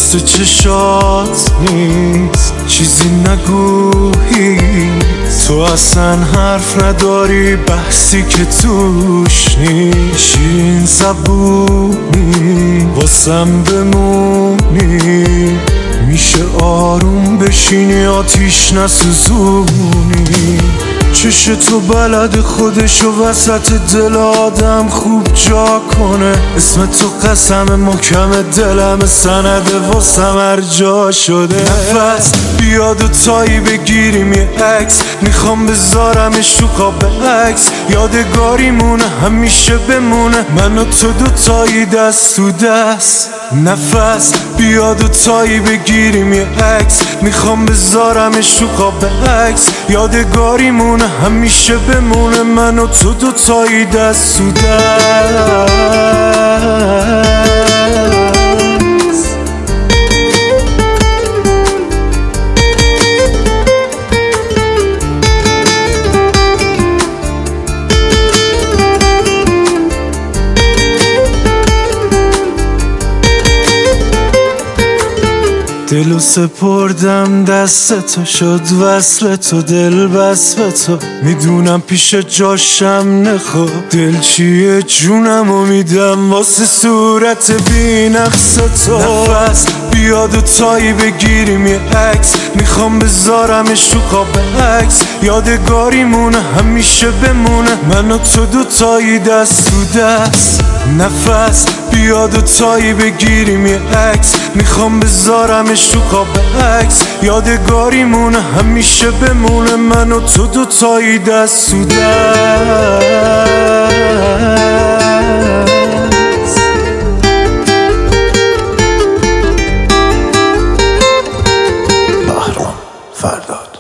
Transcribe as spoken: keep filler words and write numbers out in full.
واسه چشات نیست چیزی نگویی، تو اصلا حرف نداری بحثی که توش نیست. شیرین زبونی واسم بمونی، میشه آروم بشینی آتیش نسوزونی. چش تو بلد خودشو وسط دل آدم خوب جا کنه، اسم تو قسم محکم دلم سنده واسم هر جا شده. نفس بیاد و تایی بگیریم یه عکس، میخوام بذارمش تو قاب عکس، یادگاری مونه همیشه بمونه من و تو دوتایی دست تو دست. نفس بیاد و تایی بگیریم یه عکس، میخوام بذارمش تو قاب عکس، یادگاری مونه همیشه بمونه من و تو دوتایی دست تو دست. دلو سپردم دست تو، شد وصل تو دل بس به تو، میدونم پیش جاشم نخوا دل چیه جونمو میدم واسه صورت بی نقص تو. نفس بیاد و تایی بگیریم یه عکس، میخوام بذارمش تو قاب عکس، یادگاری مونه همیشه بمونه من و تو دوتایی دست تو دست. نفس بیاد و تایی بگیریم یه عکس، میخوام بذارمش تو قاب عکس، یادگاری مونه همیشه بمونه من و تو دوتایی دست تو دست. بهرام فرداد.